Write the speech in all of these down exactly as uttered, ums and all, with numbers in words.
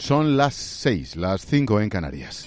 Son las seis, las cinco en Canarias.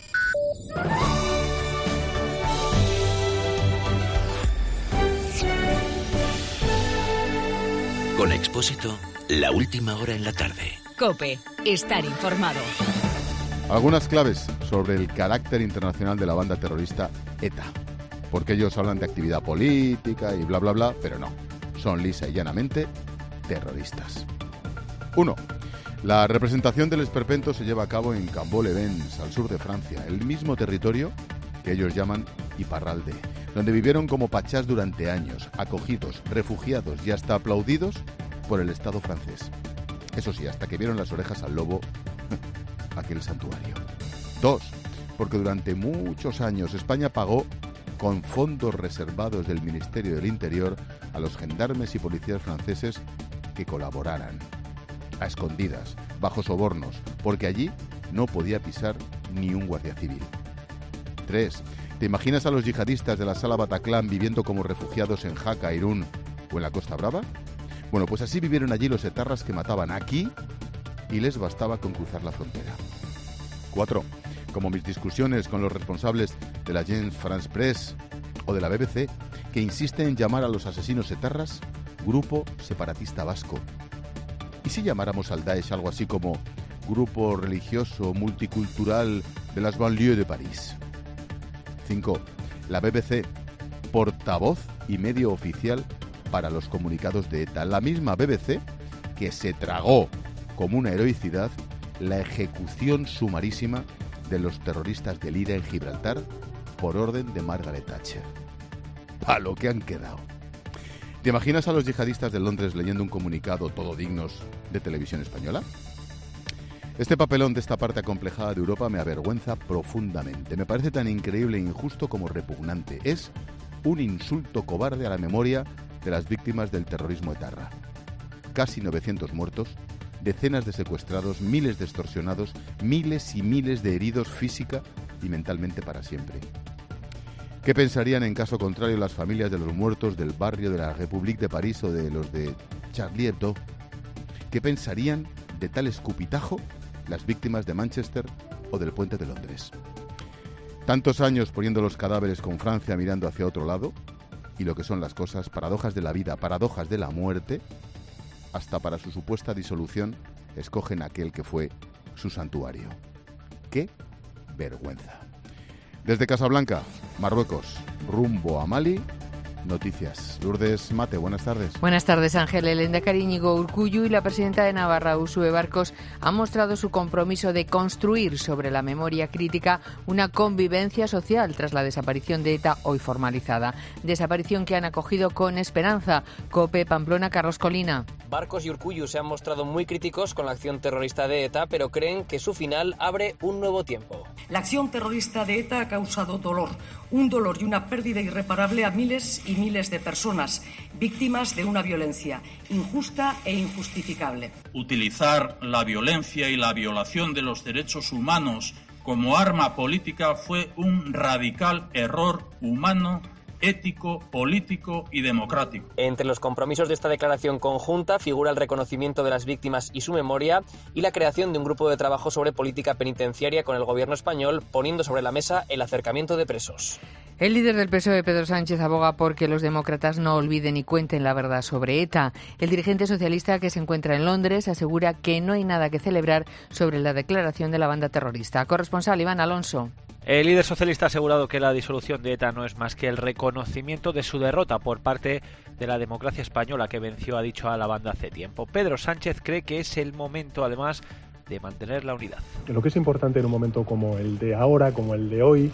Con Expósito, la última hora en la tarde. COPE, estar informado. Algunas claves sobre el carácter internacional de la banda terrorista ETA. Porque ellos hablan de actividad política y bla, bla, bla, pero no. Son lisa y llanamente terroristas. Uno. La representación del esperpento se lleva a cabo en Cambó-le-Vence, al sur de Francia, el mismo territorio que ellos llaman Iparralde, donde vivieron como pachás durante años, acogidos, refugiados y hasta aplaudidos por el Estado francés. Eso sí, hasta que vieron las orejas al lobo, aquel santuario. Dos, porque durante muchos años España pagó con fondos reservados del Ministerio del Interior a los gendarmes y policías franceses que colaboraran, a escondidas, bajo sobornos, porque allí no podía pisar ni un guardia civil. Tres, ¿te imaginas a los yihadistas de la Sala Bataclan viviendo como refugiados en Jaca, Irún o en la Costa Brava? Bueno, pues así vivieron allí los etarras que mataban aquí y les bastaba con cruzar la frontera. Cuatro, como mis discusiones con los responsables de la Agence France Presse o de la B B C, que insisten en llamar a los asesinos etarras Grupo Separatista Vasco. ¿Y si llamáramos al Daesh algo así como Grupo Religioso Multicultural de las Banlieues de París? Cinco, la B B C, portavoz y medio oficial para los comunicados de ETA. La misma B B C que se tragó como una heroicidad la ejecución sumarísima de los terroristas de Lira en Gibraltar por orden de Margaret Thatcher. A lo que han quedado. ¿Te imaginas a los yihadistas de Londres leyendo un comunicado todo dignos de Televisión Española? Este papelón de esta parte acomplejada de Europa me avergüenza profundamente. Me parece tan increíble e injusto como repugnante. Es un insulto cobarde a la memoria de las víctimas del terrorismo etarra. Casi novecientos muertos, decenas de secuestrados, miles de extorsionados, miles y miles de heridos física y mentalmente para siempre. ¿Qué pensarían en caso contrario las familias de los muertos del barrio de la République de París o de los de Charlie Hebdo? ¿Qué pensarían de tal escupitajo las víctimas de Manchester o del puente de Londres? Tantos años poniendo los cadáveres con Francia mirando hacia otro lado, y lo que son las cosas, paradojas de la vida, paradojas de la muerte, hasta para su supuesta disolución escogen aquel que fue su santuario. ¡Qué vergüenza! Desde Casablanca, Marruecos, rumbo a Mali, noticias. Lourdes Mate, buenas tardes. Buenas tardes, Ángel. El lehendakari Íñigo Urkullu y la presidenta de Navarra, Uxue Barkos, han mostrado su compromiso de construir sobre la memoria crítica una convivencia social tras la desaparición de ETA hoy formalizada. Desaparición que han acogido con esperanza. COPE, Pamplona, Carlos Colina. Barkos y Urkullu se han mostrado muy críticos con la acción terrorista de ETA, pero creen que su final abre un nuevo tiempo. La acción terrorista de ETA ha causado dolor, un dolor y una pérdida irreparable a miles y miles de personas, víctimas de una violencia injusta e injustificable. Utilizar la violencia y la violación de los derechos humanos como arma política fue un radical error humano, ético, político y democrático. Entre los compromisos de esta declaración conjunta figura el reconocimiento de las víctimas y su memoria y la creación de un grupo de trabajo sobre política penitenciaria con el gobierno español, poniendo sobre la mesa el acercamiento de presos. El líder del P S O E, Pedro Sánchez, aboga por que los demócratas no olviden y cuenten la verdad sobre ETA. El dirigente socialista, que se encuentra en Londres, asegura que no hay nada que celebrar sobre la declaración de la banda terrorista. Corresponsal Iván Alonso. El líder socialista ha asegurado que la disolución de ETA no es más que el reconocimiento de su derrota por parte de la democracia española, que venció, ha dicho, a la banda hace tiempo. Pedro Sánchez cree que es el momento, además, de mantener la unidad. Lo que es importante en un momento como el de ahora, como el de hoy,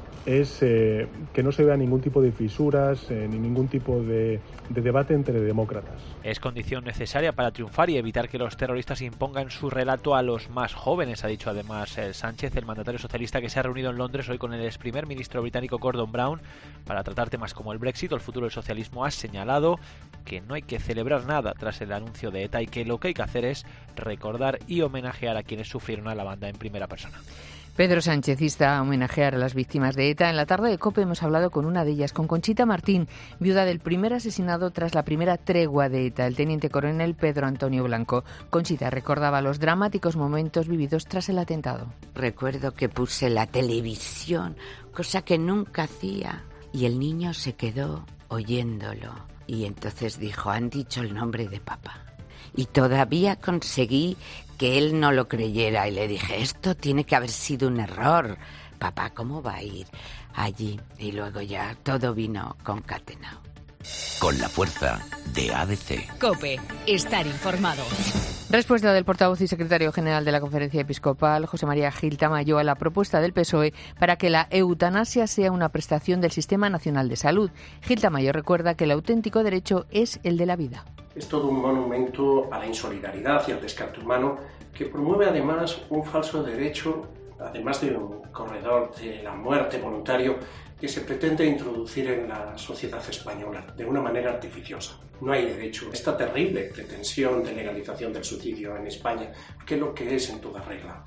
es eh, que no se vea ningún tipo de fisuras, eh, ni ningún tipo de, de debate entre demócratas. Es condición necesaria para triunfar y evitar que los terroristas impongan su relato a los más jóvenes, ha dicho además el Sánchez, el mandatario socialista, que se ha reunido en Londres hoy con el ex primer ministro británico Gordon Brown para tratar temas como el Brexit o el futuro del socialismo. Ha señalado que no hay que celebrar nada tras el anuncio de ETA y que lo que hay que hacer es recordar y homenajear a quienes sufrieron a la banda en primera persona. Pedro Sánchez insta a homenajear a las víctimas de ETA. En la tarde de COPE hemos hablado con una de ellas, con Conchita Martín, viuda del primer asesinado tras la primera tregua de ETA, el teniente coronel Pedro Antonio Blanco. Conchita recordaba los dramáticos momentos vividos tras el atentado. Recuerdo que puse la televisión, cosa que nunca hacía, y el niño se quedó oyéndolo. Y entonces dijo, han dicho el nombre de papá. Y todavía conseguí que él no lo creyera y le dije, esto tiene que haber sido un error. Papá, ¿cómo va a ir allí? Y luego ya todo vino concatenado. Con la fuerza de A D C. COPE. Estar informado. Respuesta del portavoz y secretario general de la Conferencia Episcopal, José María Gil Tamayo, a la propuesta del P S O E para que la eutanasia sea una prestación del Sistema Nacional de Salud. Gil Tamayo recuerda que el auténtico derecho es el de la vida. Es todo un monumento a la insolidaridad y al descarte humano que promueve además un falso derecho, además de un corredor de la muerte voluntario que se pretende introducir en la sociedad española de una manera artificiosa. No hay derecho a esta terrible pretensión de legalización del suicidio en España, que es lo que es en toda regla.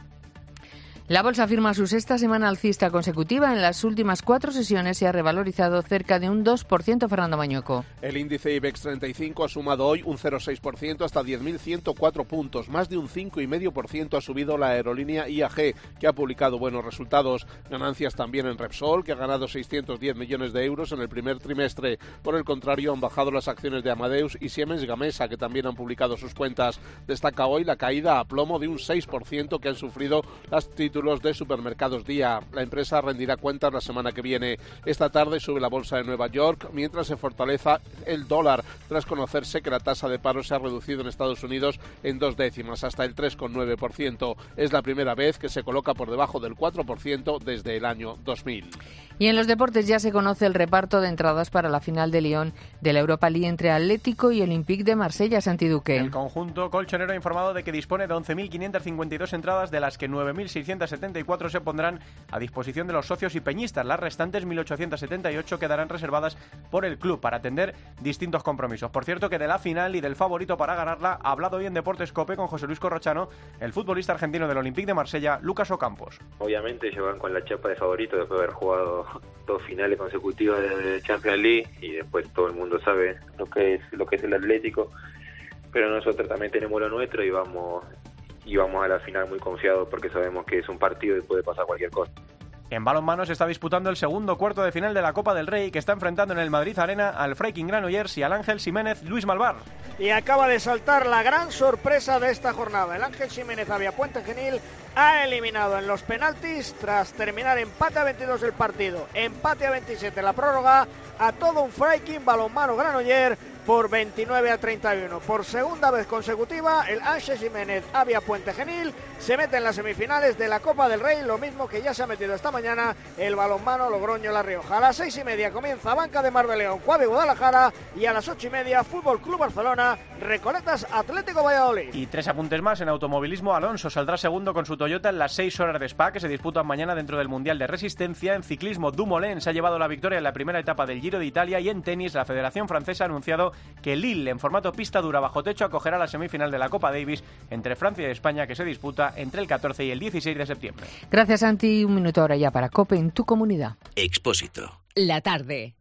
La bolsa firma su sexta semana alcista consecutiva. En las últimas cuatro sesiones se ha revalorizado cerca de un dos por ciento. Fernando Mañueco. El índice IBEX treinta y cinco ha sumado hoy un cero coma seis por ciento hasta diez mil ciento cuatro puntos. Más de un cinco coma cinco por ciento ha subido la aerolínea I A G, que ha publicado buenos resultados. Ganancias también en Repsol, que ha ganado seiscientos diez millones de euros en el primer trimestre. Por el contrario, han bajado las acciones de Amadeus y Siemens Gamesa, que también han publicado sus cuentas. Destaca hoy la caída a plomo de un seis por ciento que han sufrido las títulos de Supermercados Día. La empresa rendirá cuentas la semana que viene. Esta tarde sube la bolsa de Nueva York, mientras se fortaleza el dólar, tras conocerse que la tasa de paro se ha reducido en Estados Unidos en dos décimas, hasta el tres coma nueve por ciento. Es la primera vez que se coloca por debajo del cuatro por ciento desde el año dos mil. Y en los deportes ya se conoce el reparto de entradas para la final de Lyon de la Europa League entre Atlético y Olympique de Marsella. Santi Duque. El conjunto colchonero ha informado de que dispone de once mil quinientas cincuenta y dos entradas, de las que nueve mil seiscientas setenta y cuatro se pondrán a disposición de los socios y peñistas. Las restantes mil ochocientas setenta y ocho quedarán reservadas por el club para atender distintos compromisos. Por cierto, que de la final y del favorito para ganarla ha hablado hoy en Deportes COPE con José Luis Corrochano el futbolista argentino del Olympique de Marsella, Lucas Ocampos. Obviamente llevan con la chapa de favorito después de haber jugado dos finales consecutivas de Champions League, y después todo el mundo sabe lo que es lo que es el Atlético, pero nosotros también tenemos lo nuestro y vamos y vamos a la final muy confiados porque sabemos que es un partido y puede pasar cualquier cosa. En balonmano se está disputando el segundo cuarto de final de la Copa del Rey, que está enfrentando en el Madrid Arena al Freiking Granollers y al Ángel Jiménez Luis Malvar. Y acaba de saltar la gran sorpresa de esta jornada. El Ángel Jiménez Aviapuente Genil ha eliminado en los penaltis tras terminar empate a veintidós el partido, empate a veintisiete la prórroga, a todo un Freiking balonmano Granollers por veintinueve a treinta y uno. Por segunda vez consecutiva, el Ángel Jiménez Aviapuente Genil se mete en las semifinales de la Copa del Rey, lo mismo que ya se ha metido esta mañana el balonmano Logroño La Rioja. A las seis y media comienza Banca de Mar de León, Cuave Guadalajara, y a las ocho y media Fútbol Club Barcelona, Recoletas Atlético Valladolid. Y tres apuntes más. En automovilismo, Alonso saldrá segundo con su Toyota en las seis horas de Spa que se disputan mañana dentro del Mundial de Resistencia. En ciclismo, Dumoulin se ha llevado la victoria en la primera etapa del Giro de Italia, y en tenis, la Federación Francesa ha anunciado que Lille, en formato pista dura bajo techo, acogerá la semifinal de la Copa Davis entre Francia y España, que se disputa entre el catorce y el dieciséis de septiembre. Gracias, Santi. Un minuto ahora ya para COPE en tu comunidad. Expósito. La tarde.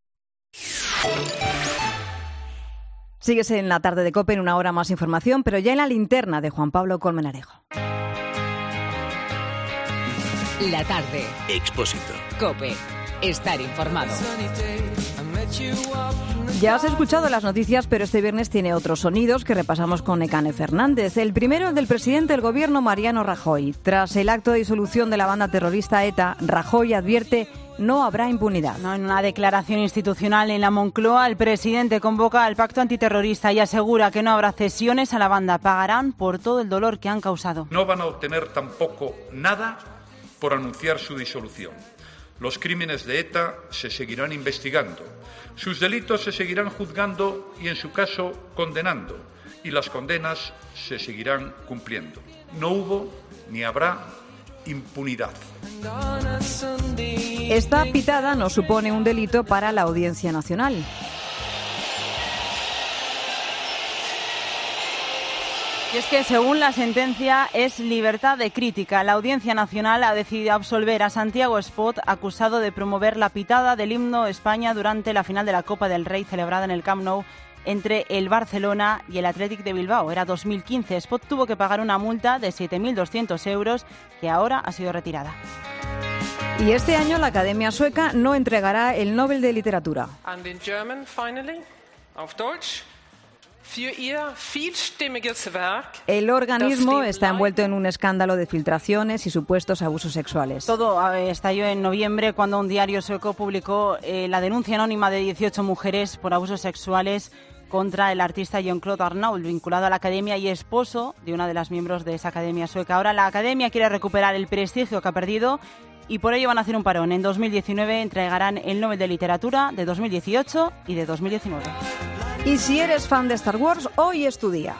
Sigues en la tarde de COPE, en una hora más información, pero ya en la linterna de Juan Pablo Colmenarejo. La tarde. Expósito. COPE. Estar informado. Ya has escuchado las noticias, pero este viernes tiene otros sonidos que repasamos con Nekane Fernández. El primero, el del presidente del gobierno, Mariano Rajoy. Tras el acto de disolución de la banda terrorista ETA, Rajoy advierte: no habrá impunidad. No, en una declaración institucional en la Moncloa, el presidente convoca al pacto antiterrorista y asegura que no habrá cesiones a la banda. Pagarán por todo el dolor que han causado. No van a obtener tampoco nada por anunciar su disolución. Los crímenes de ETA se seguirán investigando, sus delitos se seguirán juzgando y, en su caso, condenando, y las condenas se seguirán cumpliendo. No hubo ni habrá impunidad. Esta pitada no supone un delito para la Audiencia Nacional. Y es que, según la sentencia, es libertad de crítica. La Audiencia Nacional ha decidido absolver a Santiago Espot, acusado de promover la pitada del himno España durante la final de la Copa del Rey celebrada en el Camp Nou entre el Barcelona y el Athletic de Bilbao. Era dos mil quince. Espot tuvo que pagar una multa de siete mil doscientos euros que ahora ha sido retirada. Y este año la Academia Sueca no entregará el Nobel de Literatura. And in German, finally, auf Deutsch. El organismo está envuelto en un escándalo de filtraciones y supuestos abusos sexuales. Todo estalló en noviembre cuando un diario sueco publicó eh, la denuncia anónima de dieciocho mujeres por abusos sexuales contra el artista Jean-Claude Arnault, vinculado a la Academia y esposo de una de las miembros de esa Academia Sueca. Ahora la Academia quiere recuperar el prestigio que ha perdido y por ello van a hacer un parón. En dos mil diecinueve entregarán el Nobel de Literatura de dos mil dieciocho y de dos mil diecinueve. Y si eres fan de Star Wars, hoy es tu día.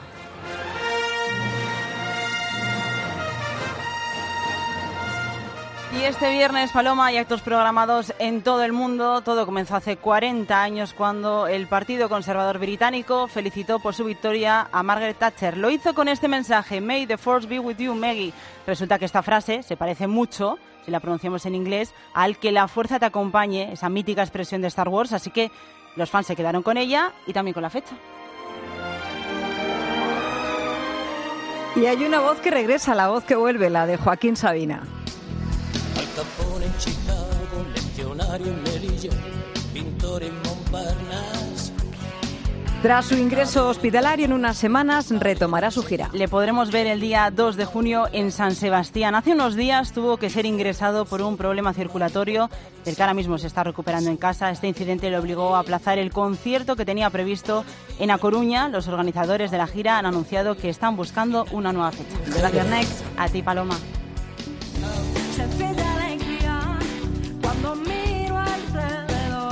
Y este viernes, Paloma, hay actos programados en todo el mundo. Todo comenzó hace cuarenta años cuando el Partido Conservador Británico felicitó por su victoria a Margaret Thatcher. Lo hizo con este mensaje: May the force be with you, Maggie. Resulta que esta frase se parece mucho, si la pronunciamos en inglés, al que la fuerza te acompañe, esa mítica expresión de Star Wars. Así que los fans se quedaron con ella y también con la fecha. Y hay una voz que regresa, la voz que vuelve, la de Joaquín Sabina. Al Capone en Chicago, legionario en Melilla, pintor en Montparnasse. Tras su ingreso hospitalario en unas semanas, retomará su gira. Le podremos ver el día dos de junio en San Sebastián. Hace unos días tuvo que ser ingresado por un problema circulatorio del que ahora mismo se está recuperando en casa. Este incidente le obligó a aplazar el concierto que tenía previsto en A Coruña. Los organizadores de la gira han anunciado que están buscando una nueva fecha. Gracias, Next. A ti, Paloma. Cuando miro alrededor,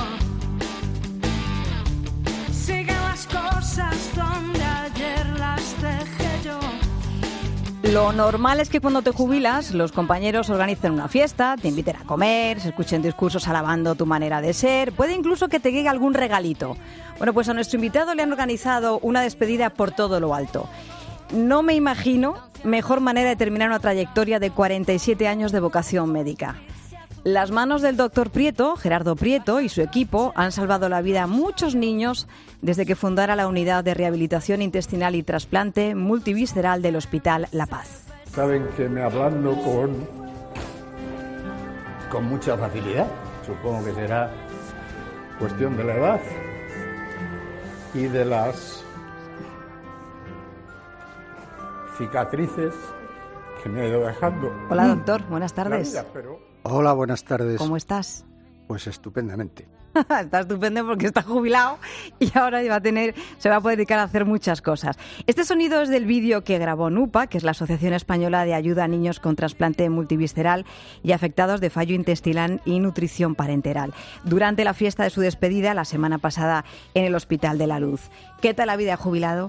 siguen las cosas donde ayer las dejé yo. Lo normal es que cuando te jubilas, los compañeros organicen una fiesta, te inviten a comer, se escuchen discursos alabando tu manera de ser, puede incluso que te llegue algún regalito. Bueno, pues a nuestro invitado le han organizado una despedida por todo lo alto. No me imagino mejor manera de terminar una trayectoria de cuarenta y siete años de vocación médica. Las manos del doctor Prieto, Gerardo Prieto, y su equipo han salvado la vida a muchos niños desde que fundara la Unidad de Rehabilitación Intestinal y Trasplante Multivisceral del Hospital La Paz. Saben que me hablando con, con mucha facilidad. Supongo que será cuestión de la edad y de las cicatrices que me he ido dejando. Hola, doctor. Buenas tardes. La vida, pero... Hola, buenas tardes. ¿Cómo estás? Pues estupendamente. Está estupendo porque está jubilado y ahora va a tener, se va a poder dedicar a hacer muchas cosas. Este sonido es del vídeo que grabó NUPA, que es la Asociación Española de Ayuda a Niños con Trasplante Multivisceral y afectados de fallo intestinal y nutrición parenteral, durante la fiesta de su despedida la semana pasada en el Hospital de la Luz. ¿Qué tal la vida de jubilado?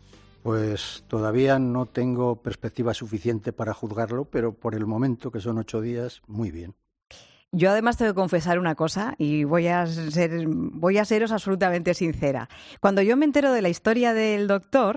Pues todavía no tengo perspectiva suficiente para juzgarlo, pero por el momento, que son ocho días, muy bien. Yo además tengo que confesar una cosa y voy a ser, voy a seros absolutamente sincera. Cuando yo me entero de la historia del doctor,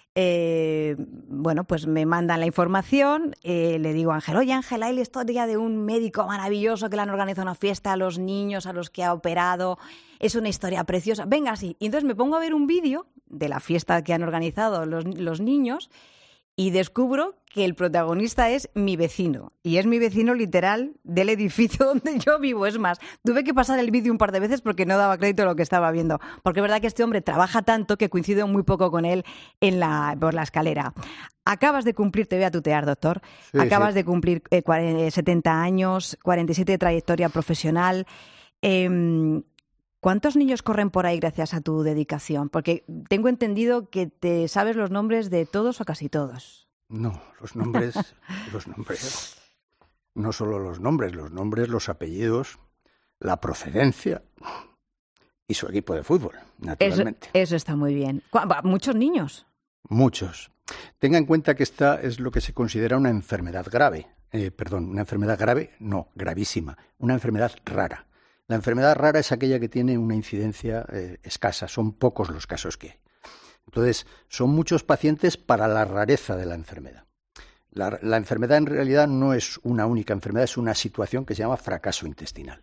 eh, bueno, pues me mandan la información, eh, le digo a Ángel, oye Ángel, hay la historia de un médico maravilloso que le han organizado una fiesta a los niños a los que ha operado, es una historia preciosa, venga, sí. Y entonces me pongo a ver un vídeo de la fiesta que han organizado los, los niños y descubro que el protagonista es mi vecino. Y es mi vecino literal del edificio donde yo vivo. Es más, tuve que pasar el vídeo un par de veces porque no daba crédito a lo que estaba viendo. Porque es verdad que este hombre trabaja tanto que coincido muy poco con él en la, por la escalera. Acabas de cumplir, te voy a tutear, doctor, sí, acabas sí. de cumplir eh, setenta años, cuarenta y siete de trayectoria profesional. Eh, ¿Cuántos niños corren por ahí gracias a tu dedicación? Porque tengo entendido que te sabes los nombres de todos o casi todos. No, los nombres, los nombres, no solo los nombres, los nombres, los apellidos, la procedencia y su equipo de fútbol, naturalmente. Eso, eso está muy bien. ¿Muchos niños? Muchos. Tenga en cuenta que esta es lo que se considera una enfermedad grave. Eh, perdón, una enfermedad grave, no, gravísima. Una enfermedad rara. La enfermedad rara es aquella que tiene una incidencia eh, escasa, son pocos los casos que hay. Entonces, son muchos pacientes para la rareza de la enfermedad. La, la enfermedad en realidad no es una única enfermedad, es una situación que se llama fracaso intestinal.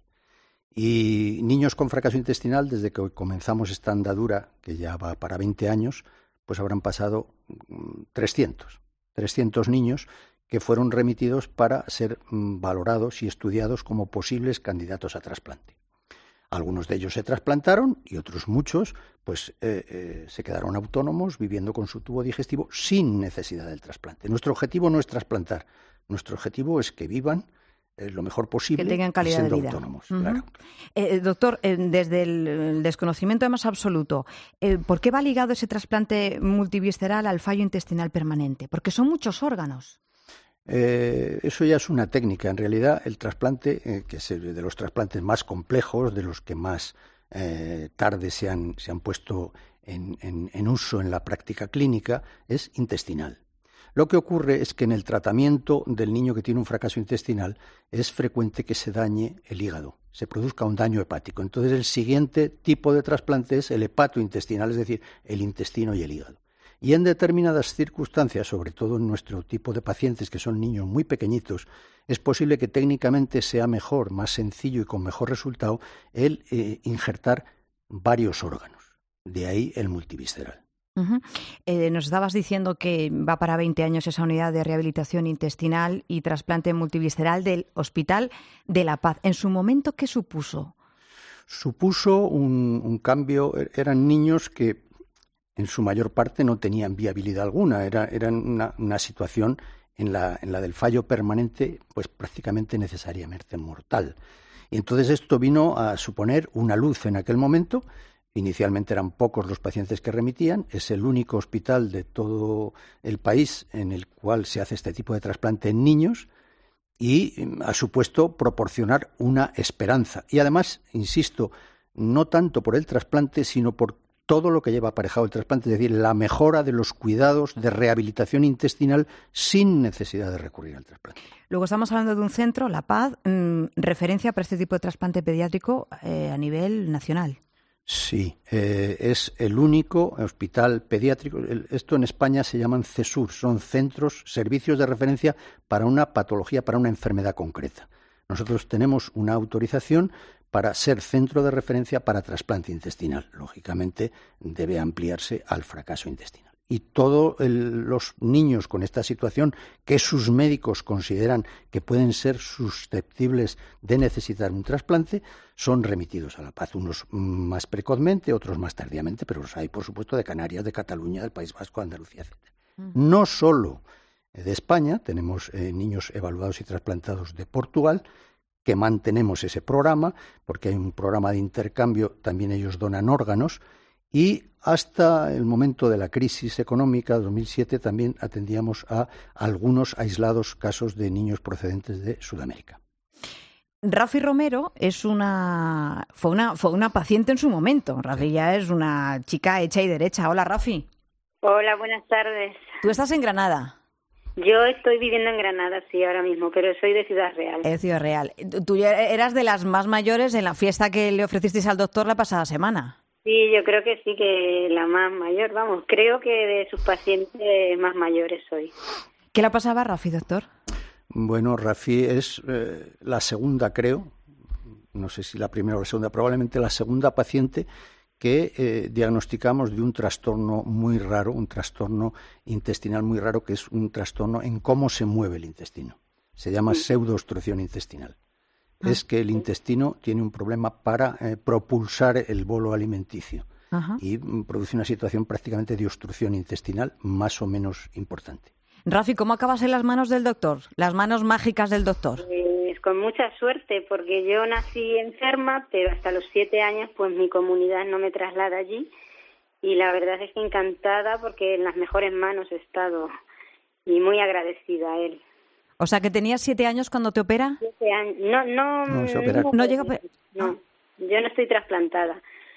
Y niños con fracaso intestinal, desde que comenzamos esta andadura, que ya va para veinte años, pues habrán pasado trescientos, trescientos niños que fueron remitidos para ser valorados y estudiados como posibles candidatos a trasplante. Algunos de ellos se trasplantaron y otros muchos pues eh, eh, se quedaron autónomos viviendo con su tubo digestivo sin necesidad del trasplante. Nuestro objetivo no es trasplantar, nuestro objetivo es que vivan eh, lo mejor posible, que tengan calidad siendo de vida. Autónomos. Uh-huh. Claro. Eh, doctor, eh, desde el desconocimiento más absoluto, eh, ¿por qué va ligado ese trasplante multivisceral al fallo intestinal permanente? Porque son muchos órganos. Eh, eso ya es una técnica. En realidad, el trasplante, eh, que es de los trasplantes más complejos, de los que más eh, tarde se han, se han puesto en, en, en uso en la práctica clínica, es intestinal. Lo que ocurre es que en el tratamiento del niño que tiene un fracaso intestinal es frecuente que se dañe el hígado, se produzca un daño hepático. Entonces, el siguiente tipo de trasplante es el hepatointestinal, es decir, el intestino y el hígado. Y en determinadas circunstancias, sobre todo en nuestro tipo de pacientes, que son niños muy pequeñitos, es posible que técnicamente sea mejor, más sencillo y con mejor resultado el eh, injertar varios órganos. De ahí el multivisceral. Uh-huh. Eh, nos estabas diciendo que va para veinte años esa unidad de rehabilitación intestinal y trasplante multivisceral del Hospital de la Paz. ¿En su momento qué supuso? Supuso un, un cambio. Eran niños que en su mayor parte no tenían viabilidad alguna, era, era una, una situación en la, en la del fallo permanente, pues prácticamente necesariamente mortal. Y entonces esto vino a suponer una luz en aquel momento. Inicialmente eran pocos los pacientes que remitían, es el único hospital de todo el país en el cual se hace este tipo de trasplante en niños y ha supuesto proporcionar una esperanza. Y además, insisto, no tanto por el trasplante, sino por todo lo que lleva aparejado el trasplante, es decir, la mejora de los cuidados de rehabilitación intestinal sin necesidad de recurrir al trasplante. Luego estamos hablando de un centro, La Paz, mmm, referencia para este tipo de trasplante pediátrico eh, a nivel nacional. Sí, eh, es el único hospital pediátrico. Esto en España se llaman CESUR, son centros, servicios de referencia para una patología, para una enfermedad concreta. Nosotros tenemos una autorización para ser centro de referencia para trasplante intestinal. Lógicamente, debe ampliarse al fracaso intestinal. Y todos los niños con esta situación que sus médicos consideran que pueden ser susceptibles de necesitar un trasplante, son remitidos a La Paz. Unos más precozmente, otros más tardíamente, pero los hay, por supuesto, de Canarias, de Cataluña, del País Vasco, Andalucía, etcétera. Uh-huh. No solo de España, tenemos eh, niños evaluados y trasplantados de Portugal, que mantenemos ese programa, porque hay un programa de intercambio, también ellos donan órganos, y hasta el momento de la crisis económica, dos mil siete, también atendíamos a algunos aislados casos de niños procedentes de Sudamérica. Rafi Romero es una fue una fue una paciente en su momento. Rafi ya es una chica hecha y derecha. Hola, Rafi. Hola, buenas tardes. Tú estás en Granada. Yo estoy viviendo en Granada, sí, ahora mismo, pero soy de Ciudad Real. De Ciudad Real. Tú ya eras de las más mayores en la fiesta que le ofrecisteis al doctor la pasada semana. Sí, yo creo que sí, que la más mayor, vamos, creo que de sus pacientes más mayores soy. ¿Qué le pasaba a Rafi, doctor? Bueno, Rafi es eh, la segunda, creo, no sé si la primera o la segunda, probablemente la segunda paciente que eh, diagnosticamos de un trastorno muy raro, un trastorno intestinal muy raro, que es un trastorno en cómo se mueve el intestino. Se llama pseudoobstrucción intestinal. Ah. Es que el intestino tiene un problema para eh, propulsar el bolo alimenticio. Ajá. Y produce una situación prácticamente de obstrucción intestinal más o menos importante. Rafi, ¿cómo acabas en las manos del doctor? Las manos mágicas del doctor. Pues con mucha suerte, porque yo nací enferma, pero hasta los siete años pues mi comunidad no me traslada allí y la verdad es que encantada porque en las mejores manos he estado y muy agradecida a él. O sea, que tenías siete años cuando te opera. Siete años. No, no, no, se opera. no, no llega. A... No, yo no estoy trasplantada.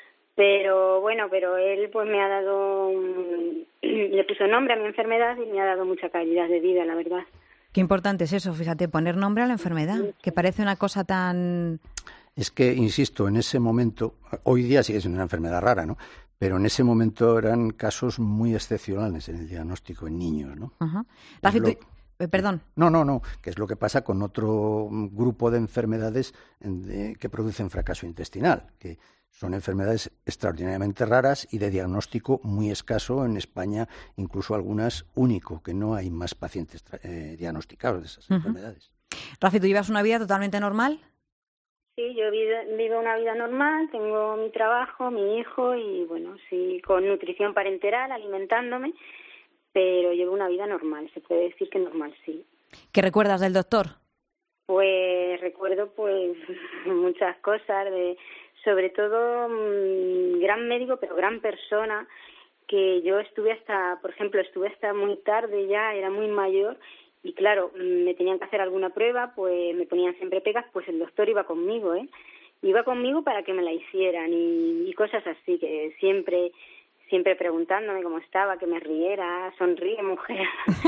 Pero bueno, pero él pues me ha dado, un... le puso nombre a mi enfermedad y me ha dado mucha calidad de vida, la verdad. Qué importante es eso, fíjate, poner nombre a la enfermedad, que parece una cosa tan... Es que, insisto, en ese momento, hoy día sigue siendo una enfermedad rara, ¿no? pero en ese momento eran casos muy excepcionales en el diagnóstico en niños, ¿no? Uh-huh. Rafi, lo... eh, perdón. No, no, no, que es lo que pasa con otro grupo de enfermedades de, que producen fracaso intestinal, que son enfermedades extraordinariamente raras y de diagnóstico muy escaso. En España, incluso algunas único, que no hay más pacientes eh, diagnosticados de esas uh-huh. enfermedades. Rafi, ¿tú llevas una vida totalmente normal? Sí, yo vivo, vivo una vida normal, tengo mi trabajo, mi hijo y, bueno, sí, con nutrición parenteral, alimentándome, pero llevo una vida normal, se puede decir que normal, sí. ¿Qué recuerdas del doctor? Pues recuerdo pues muchas cosas, de sobre todo mmm, gran médico, pero gran persona, que yo estuve hasta, por ejemplo, estuve hasta muy tarde ya, era muy mayor, y claro, me tenían que hacer alguna prueba, pues me ponían siempre pegas, pues el doctor iba conmigo, ¿eh? Iba conmigo para que me la hicieran y, y cosas así, que siempre siempre preguntándome cómo estaba, que me riera, sonríe, mujer.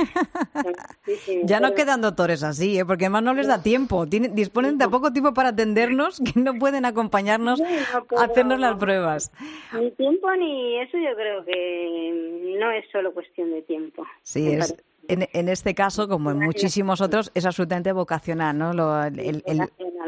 Sí, sí, ya no quedan doctores así, ¿eh? Porque además no les da tiempo, Tienen, disponen de poco tiempo para atendernos, que no pueden acompañarnos a hacernos las pruebas. Ni tiempo ni eso, yo creo que no es solo cuestión de tiempo. Sí, es... En, en este caso, como en muchísimos otros, es absolutamente vocacional, ¿no? Lo, el, el, el,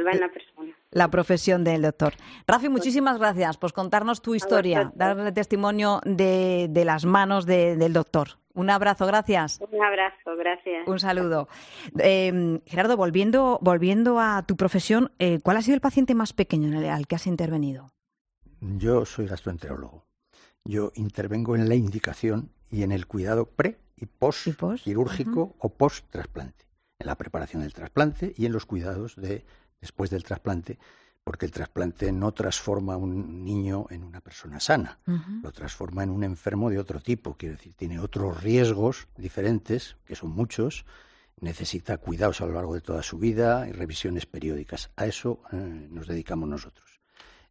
la profesión del doctor. Rafi, muchísimas gracias por contarnos tu historia, darle testimonio de, de las manos de, del doctor. Un abrazo, gracias. Un abrazo, gracias. Un saludo. Eh, Gerardo, volviendo, volviendo a tu profesión, eh, ¿cuál ha sido el paciente más pequeño al que has intervenido? Yo soy gastroenterólogo. Yo intervengo en la indicación y en el cuidado pre y post, ¿Y post? quirúrgico uh-huh. o post trasplante, en la preparación del trasplante y en los cuidados de después del trasplante, porque el trasplante no transforma a un niño en una persona sana, uh-huh. lo transforma en un enfermo de otro tipo, quiero decir, tiene otros riesgos diferentes, que son muchos, necesita cuidados a lo largo de toda su vida y revisiones periódicas. A eso eh, nos dedicamos nosotros.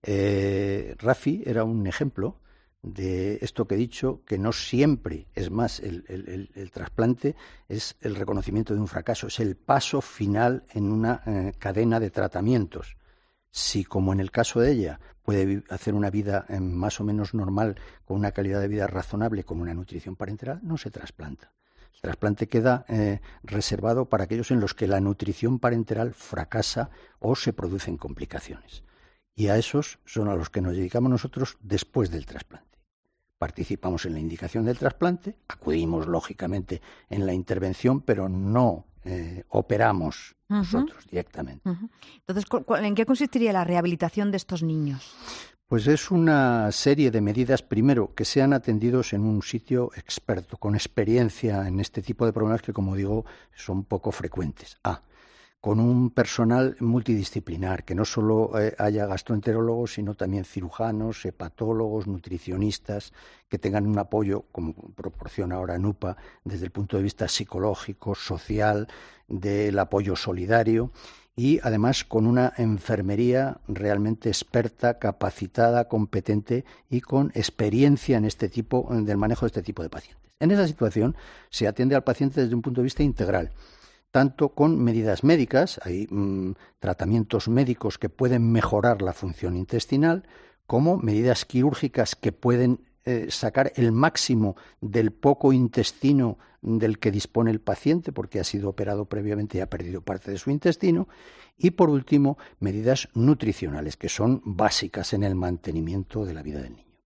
Eh, Rafi era un ejemplo de esto que he dicho, que no siempre, es más, el, el, el, el trasplante es el reconocimiento de un fracaso, es el paso final en una eh, cadena de tratamientos. Si, como en el caso de ella, puede hacer una vida eh, más o menos normal, con una calidad de vida razonable, con una nutrición parenteral, no se trasplanta. El trasplante queda eh, reservado para aquellos en los que la nutrición parenteral fracasa o se producen complicaciones. Y a esos son a los que nos dedicamos nosotros después del trasplante. Participamos en la indicación del trasplante, acudimos lógicamente en la intervención, pero no eh, operamos uh-huh. nosotros directamente. Uh-huh. Entonces, ¿en qué consistiría la rehabilitación de estos niños? Pues es una serie de medidas, primero, que sean atendidos en un sitio experto, con experiencia en este tipo de problemas que, como digo, son poco frecuentes. Ah, con un personal multidisciplinar, que no solo eh, haya gastroenterólogos, sino también cirujanos, hepatólogos, nutricionistas, que tengan un apoyo, como proporciona ahora NUPA, desde el punto de vista psicológico, social, del apoyo solidario, y además con una enfermería realmente experta, capacitada, competente y con experiencia en este tipo, del manejo de este tipo de pacientes. En esa situación se atiende al paciente desde un punto de vista integral, tanto con medidas médicas, hay mmm, tratamientos médicos que pueden mejorar la función intestinal, como medidas quirúrgicas que pueden eh, sacar el máximo del poco intestino del que dispone el paciente, porque ha sido operado previamente y ha perdido parte de su intestino, y por último, medidas nutricionales, que son básicas en el mantenimiento de la vida del niño.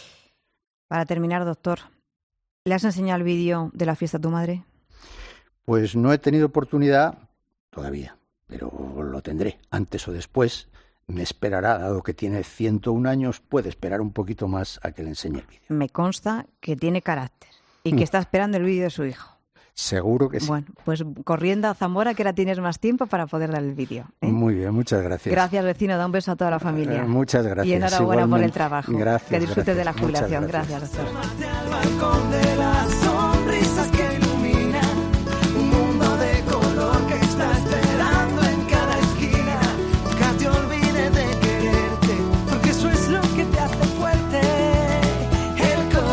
Para terminar, doctor, ¿le has enseñado el vídeo de la fiesta a tu madre? Pues no he tenido oportunidad todavía, pero lo tendré antes o después. Me esperará, dado que tiene ciento un años, puede esperar un poquito más a que le enseñe el vídeo. Me consta que tiene carácter y que está esperando el vídeo de su hijo. Seguro que sí. Bueno, pues corriendo a Zamora, que ahora tienes más tiempo para poder dar el vídeo, ¿eh? Muy bien, muchas gracias. Gracias, vecino. Da un beso a toda la familia. Eh, muchas gracias. Y enhorabuena Igualmente. por el trabajo. Gracias. Que disfrutes gracias. de la jubilación. Gracias, gracias doctor.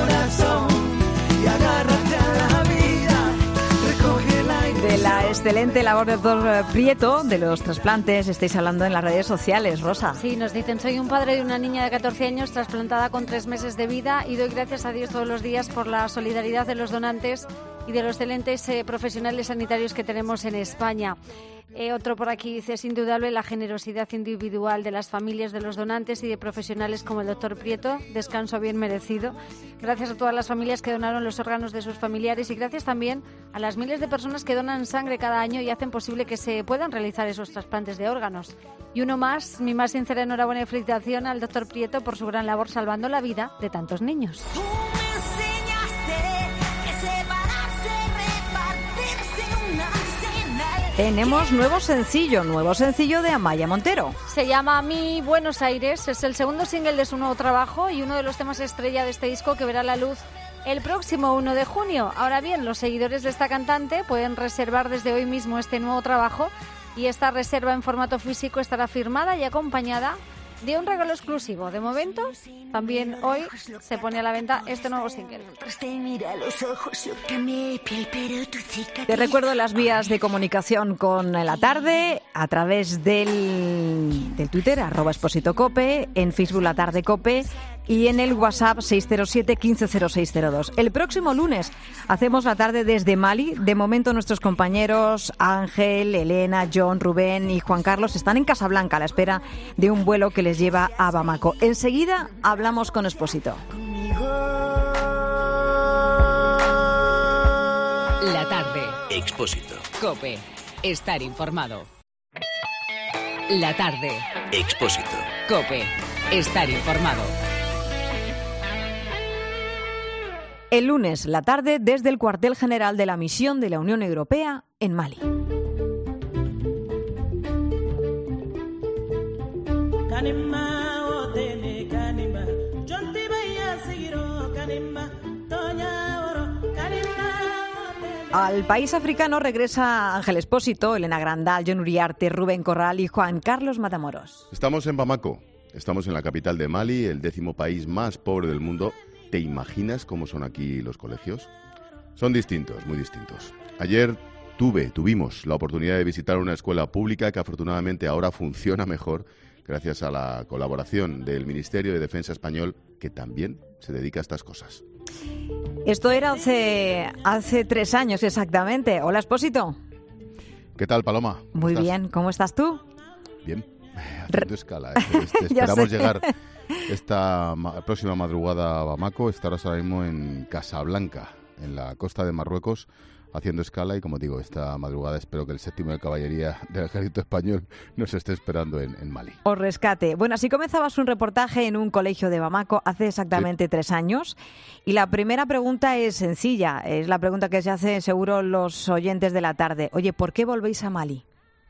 Excelente Excelente labor del doctor Prieto de los trasplantes. Estáis hablando en las redes sociales, Rosa. Sí, nos dicen, soy un padre de una niña de catorce años trasplantada con tres meses de vida y doy gracias a Dios todos los días por la solidaridad de los donantes y de los excelentes eh, profesionales sanitarios que tenemos en España. Eh, otro por aquí dice, es indudable la generosidad individual de las familias de los donantes y de profesionales como el doctor Prieto. Descanso bien merecido. Gracias a todas las familias que donaron los órganos de sus familiares y gracias también a las miles de personas que donan sangre cada año y hacen posible que se puedan realizar esos trasplantes de órganos. Y uno más, mi más sincera enhorabuena y felicitación al doctor Prieto por su gran labor salvando la vida de tantos niños. Tenemos nuevo sencillo, nuevo sencillo de Amaya Montero. Se llama Mi Buenos Aires, es el segundo single de su nuevo trabajo y uno de los temas estrella de este disco que verá la luz el próximo uno de junio. Ahora bien, los seguidores de esta cantante pueden reservar desde hoy mismo este nuevo trabajo y esta reserva en formato físico estará firmada y acompañada de un regalo exclusivo. De momento, también hoy se pone a la venta este nuevo single. Te recuerdo las vías de comunicación con La Tarde a través del, del Twitter, arroba Expósito Cope, en Facebook La Tarde Cope y en el WhatsApp seis cero siete, quince cero seis cero dos. El próximo lunes hacemos La Tarde desde Mali. De momento nuestros compañeros Ángel, Elena, John, Rubén y Juan Carlos están en Casablanca a la espera de un vuelo que les lleva a Bamako. Enseguida hablamos con Expósito. La Tarde. Expósito. Cope. Estar informado. La Tarde. Expósito. Cope. Estar informado. El lunes, La Tarde, desde el cuartel general de la misión de la Unión Europea en Mali. Al país africano regresa Ángel Expósito, Elena Grandal, John Uriarte, Rubén Corral y Juan Carlos Matamoros. Estamos en Bamako, estamos en la capital de Mali, el décimo país más pobre del mundo. ¿Te imaginas cómo son aquí los colegios? Son distintos, muy distintos. Ayer tuve, tuvimos la oportunidad de visitar una escuela pública que afortunadamente ahora funciona mejor gracias a la colaboración del Ministerio de Defensa español, que también se dedica a estas cosas. Esto era hace, hace tres años exactamente. Hola, Expósito. ¿Qué tal, Paloma? Muy estás? Bien, ¿cómo estás tú? Bien, haciendo escala. ¿eh? Este, esperamos llegar esta ma- próxima madrugada a Bamako. Estarás ahora mismo en Casablanca, en la costa de Marruecos, haciendo escala y, como digo, esta madrugada espero que el séptimo de caballería del ejército español nos esté esperando en, en Mali. Os rescate. Bueno, así comenzabas un reportaje en un colegio de Bamako hace exactamente sí. tres años y la primera pregunta es sencilla, es la pregunta que se hacen seguro los oyentes de La Tarde. Oye, ¿por qué volvéis a Mali?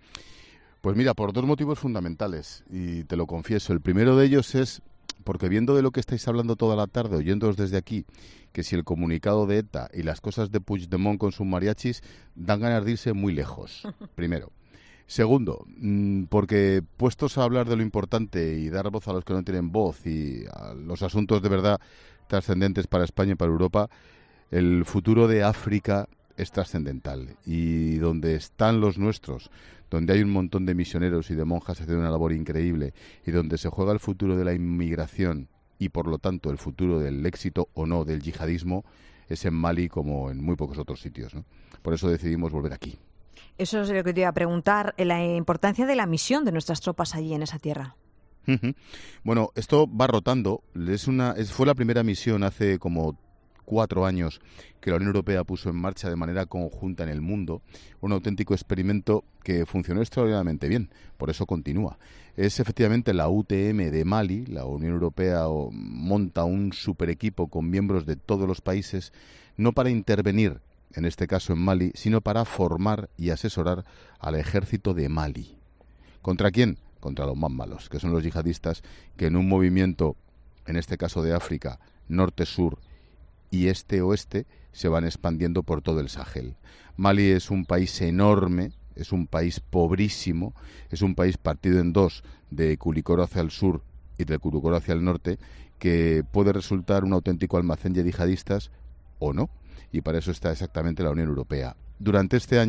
Pues mira, por dos motivos fundamentales y te lo confieso. El primero de ellos es porque viendo de lo que estáis hablando toda la tarde, oyéndoos desde aquí, que si el comunicado de ETA y las cosas de Puigdemont con sus mariachis dan ganas de irse muy lejos, primero. Segundo, porque puestos a hablar de lo importante y dar voz a los que no tienen voz y a los asuntos de verdad trascendentes para España y para Europa, el futuro de África es trascendental y donde están los nuestros, donde hay un montón de misioneros y de monjas haciendo una labor increíble y donde se juega el futuro de la inmigración y por lo tanto el futuro del éxito o no del yihadismo, es en Mali como en muy pocos otros sitios, ¿no? Por eso decidimos volver aquí. Eso es lo que te iba a preguntar, la importancia de la misión de nuestras tropas allí en esa tierra. Uh-huh. Bueno, esto va rotando. Es una, es, fue la primera misión hace como cuatro años que la Unión Europea puso en marcha de manera conjunta en el mundo, un auténtico experimento que funcionó extraordinariamente bien, por eso continúa. Es efectivamente la U T M de Mali, la Unión Europea monta un super equipo con miembros de todos los países, no para intervenir, en este caso en Mali, sino para formar y asesorar al ejército de Mali. ¿Contra quién? Contra los más malos, que son los yihadistas, que en un movimiento, en este caso de África, norte-sur, y este-oeste se van expandiendo por todo el Sahel. Mali es un país enorme, es un país pobrísimo, es un país partido en dos, de Kulikoro hacia el sur y de Kulikoro hacia el norte, que puede resultar un auténtico almacén de yihadistas o no, y para eso está exactamente la Unión Europea. Durante este año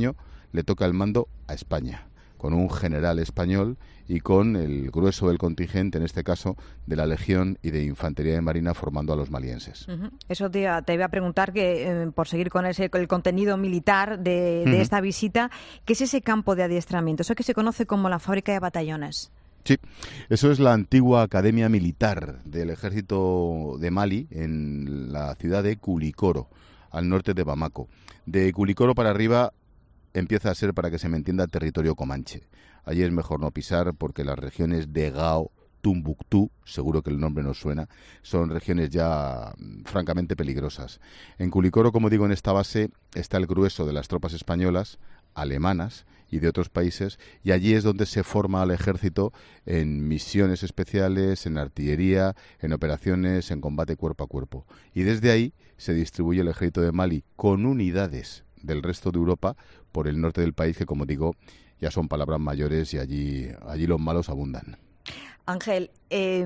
le toca el mando a España, con un general español y con el grueso del contingente, en este caso, de la Legión y de Infantería de Marina formando a los malienses. Uh-huh. Eso te, te iba a preguntar, que eh, por seguir con ese, el contenido militar de, de uh-huh. esta visita, ¿qué es ese campo de adiestramiento? Eso que se conoce como la fábrica de batallones. Sí, eso es la antigua academia militar del ejército de Mali en la ciudad de Kulikoro, al norte de Bamako. De Kulikoro para arriba empieza a ser, para que se me entienda, territorio comanche. Allí es mejor no pisar porque las regiones de Gao, Tumbuctú, seguro que el nombre nos suena, son regiones ya francamente peligrosas. En Kulikoro, como digo, en esta base está el grueso de las tropas españolas, alemanas y de otros países, y allí es donde se forma al ejército en misiones especiales, en artillería, en operaciones, en combate cuerpo a cuerpo. Y desde ahí se distribuye el ejército de Mali con unidades del resto de Europa por el norte del país, que, como digo, ya son palabras mayores y allí, allí los malos abundan. Ángel, eh,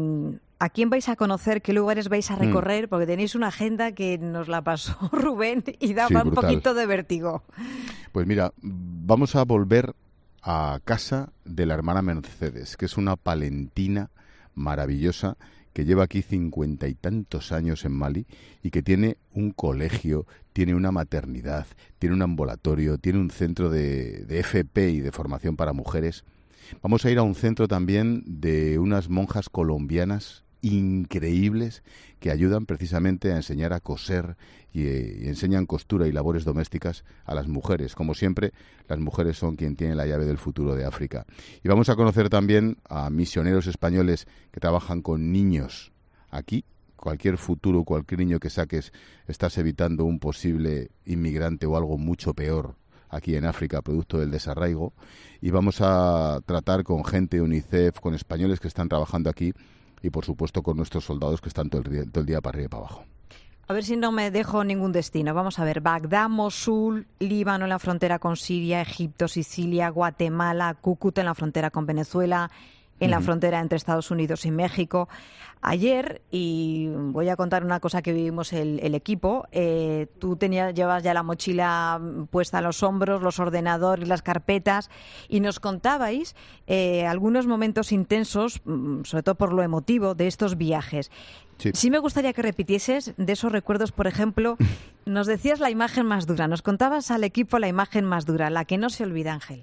¿a quién vais a conocer? ¿Qué lugares vais a recorrer? Mm. Porque tenéis una agenda que nos la pasó Rubén y daba sí, un poquito de vértigo. Pues mira, vamos a volver a casa de la hermana Mercedes, que es una palentina maravillosa que lleva aquí cincuenta y tantos años en Mali y que tiene un colegio, tiene una maternidad, tiene un ambulatorio, tiene un centro de, de F P y de formación para mujeres. Vamos a ir a un centro también de unas monjas colombianas increíbles que ayudan precisamente a enseñar a coser y, y enseñan costura y labores domésticas a las mujeres. Como siempre, las mujeres son quien tiene la llave del futuro de África. Y vamos a conocer también a misioneros españoles que trabajan con niños aquí. Cualquier futuro, cualquier niño que saques, estás evitando un posible inmigrante o algo mucho peor aquí en África, producto del desarraigo. Y vamos a tratar con gente de UNICEF, con españoles que están trabajando aquí y, por supuesto, con nuestros soldados que están todo el día, todo el día para arriba y para abajo. A ver si no me dejo ningún destino. Vamos a ver, Bagdad, Mosul, Líbano en la frontera con Siria, Egipto, Sicilia, Guatemala, Cúcuta en la frontera con Venezuela, en uh-huh. la frontera entre Estados Unidos y México. Ayer, y voy a contar una cosa que vivimos el, el equipo, eh, tú tenías, llevas ya la mochila puesta a los hombros, los ordenadores, las carpetas, y nos contabais eh, algunos momentos intensos, sobre todo por lo emotivo, de estos viajes. Sí. sí me gustaría que repitieses de esos recuerdos, por ejemplo, nos decías la imagen más dura, nos contabas al equipo la imagen más dura, la que no se olvida, Ángel.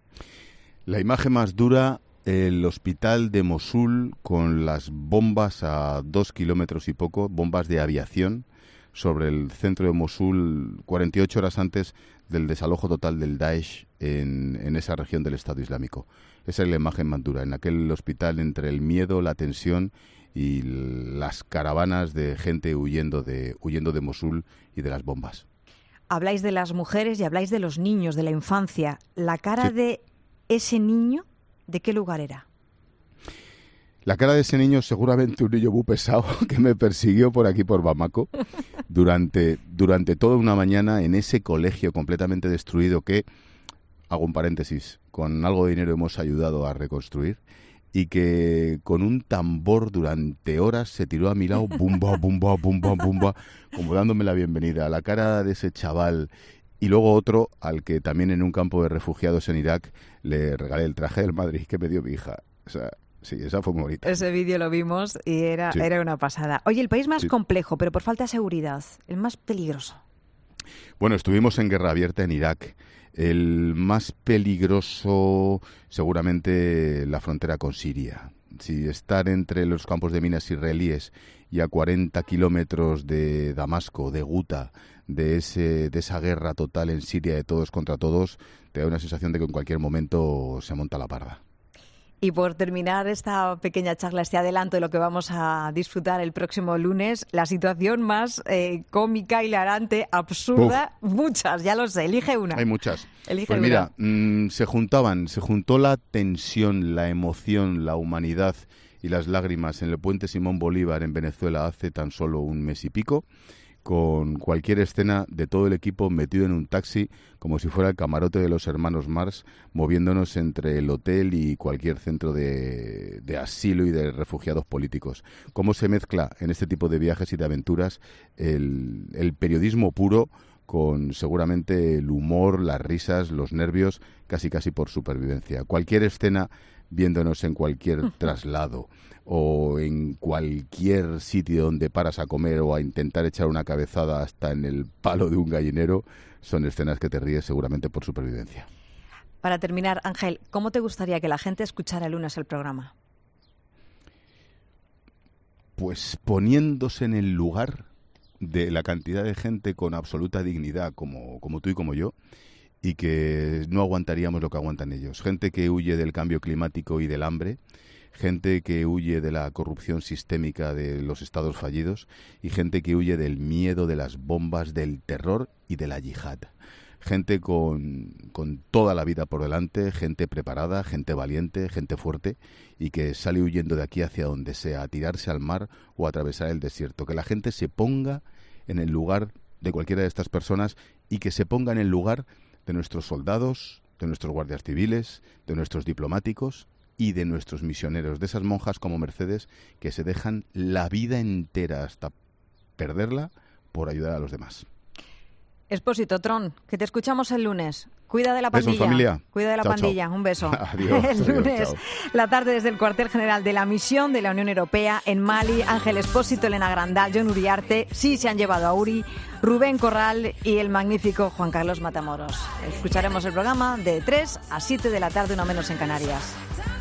La imagen más dura... El hospital de Mosul con las bombas a dos kilómetros y poco, bombas de aviación, sobre el centro de Mosul cuarenta y ocho horas antes del desalojo total del Daesh en, en esa región del Estado Islámico. Esa es la imagen más dura, en aquel hospital entre el miedo, la tensión y las caravanas de gente huyendo de, huyendo de Mosul y de las bombas. Habláis de las mujeres y habláis de los niños, de la infancia. La cara sí. de ese niño... ¿De qué lugar era? La cara de ese niño, seguramente un niño muy pesado que me persiguió por aquí, por Bamako, durante, durante toda una mañana en ese colegio completamente destruido que, hago un paréntesis, con algo de dinero hemos ayudado a reconstruir y que con un tambor durante horas se tiró a mi lado, bumba, bumba, bumba, bumba, como dándome la bienvenida. La cara de ese chaval. Y luego otro al que también en un campo de refugiados en Irak le regalé el traje del Madrid que me dio mi hija. O sea, sí, esa fue muy bonita. Ese vídeo lo vimos y era, sí. era una pasada. Oye, el país más sí. complejo, pero por falta de seguridad, el más peligroso. Bueno, estuvimos en guerra abierta en Irak. El más peligroso, seguramente, la frontera con Siria. Si estar entre los campos de minas israelíes y a cuarenta kilómetros de Damasco, de Guta, de ese de esa guerra total en Siria de todos contra todos, te da una sensación de que en cualquier momento se monta la parda. Y por terminar esta pequeña charla, este adelanto de lo que vamos a disfrutar el próximo lunes, la situación más eh, cómica, hilarante, absurda, Uf. muchas, ya lo sé, elige una. Hay muchas. Elige pues una. mira, mmm, se juntaban, se juntó la tensión, la emoción, la humanidad y las lágrimas en el puente Simón Bolívar en Venezuela hace tan solo un mes y pico, con cualquier escena de todo el equipo metido en un taxi, como si fuera el camarote de los hermanos Mars, moviéndonos entre el hotel y cualquier centro de, de asilo y de refugiados políticos. Cómo se mezcla en este tipo de viajes y de aventuras el, el periodismo puro con seguramente el humor, las risas, los nervios, casi casi por supervivencia. Cualquier escena viéndonos en cualquier traslado o en cualquier sitio donde paras a comer o a intentar echar una cabezada hasta en el palo de un gallinero, son escenas que te ríes seguramente por supervivencia. Para terminar, Ángel, ¿cómo te gustaría que la gente escuchara el lunes el programa? Pues poniéndose en el lugar de la cantidad de gente con absoluta dignidad como, como tú y como yo, y que no aguantaríamos lo que aguantan ellos. Gente que huye del cambio climático y del hambre, gente que huye de la corrupción sistémica de los estados fallidos y gente que huye del miedo, de las bombas, del terror y de la yihad. Gente con, con toda la vida por delante, gente preparada, gente valiente, gente fuerte y que sale huyendo de aquí hacia donde sea, a tirarse al mar o a atravesar el desierto. Que la gente se ponga en el lugar de cualquiera de estas personas y que se ponga en el lugar de nuestros soldados, de nuestros guardias civiles, de nuestros diplomáticos y de nuestros misioneros, de esas monjas como Mercedes que se dejan la vida entera hasta perderla por ayudar a los demás. Expósito, Tron, que te escuchamos el lunes. Cuida de la pandilla. Besos, familia. Cuida de la chao, pandilla. Chao. Un beso. Adiós. El adiós, lunes, chao. la tarde desde el cuartel general de la misión de la Unión Europea en Mali, Ángel Expósito, Elena Grandal, Jon Uriarte, sí se han llevado a Uri, Rubén Corral y el magnífico Juan Carlos Matamoros. Escucharemos el programa de tres a siete de la tarde, uno menos en Canarias.